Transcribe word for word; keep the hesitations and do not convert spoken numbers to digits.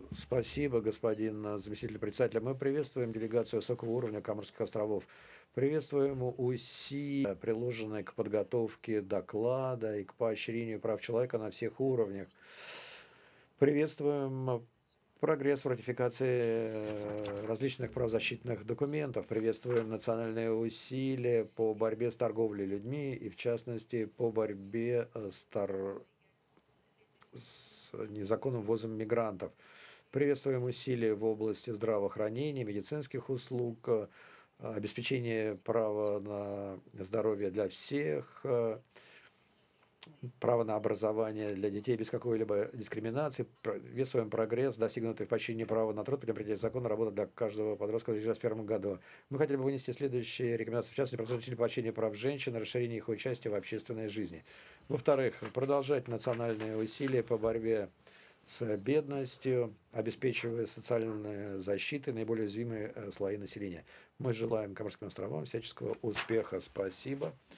Спасибо, господин э, заместитель председателя. Мы приветствуем делегацию высокого уровня Каморских островов. Приветствуем усилия, приложенные к подготовке доклада и к поощрению прав человека на всех уровнях. Приветствуем прогресс в ратификации э, различных правозащитных документов. Приветствуем национальные усилия по борьбе с торговлей людьми и, в частности, по борьбе э, с, тор- с незаконным ввозом мигрантов. Приветствуем усилия в области здравоохранения, медицинских услуг, э, обеспечения права на здоровье для всех, э, право на образование для детей без какой-либо дискриминации. Приветствуем прогресс, достигнутый в поощрении права на труд, при принятии закона работа для каждого подростка в две тысячи двадцать первом году. Мы хотели бы вынести следующие рекомендации, в частности, продолжение поощрения прав женщин, расширение их участия в общественной жизни. Во-вторых, продолжать национальные усилия по борьбе с бедностью, обеспечивая социальную защиту наиболее уязвимые э, слои населения. Мы желаем Коморским островам всяческого успеха. Спасибо.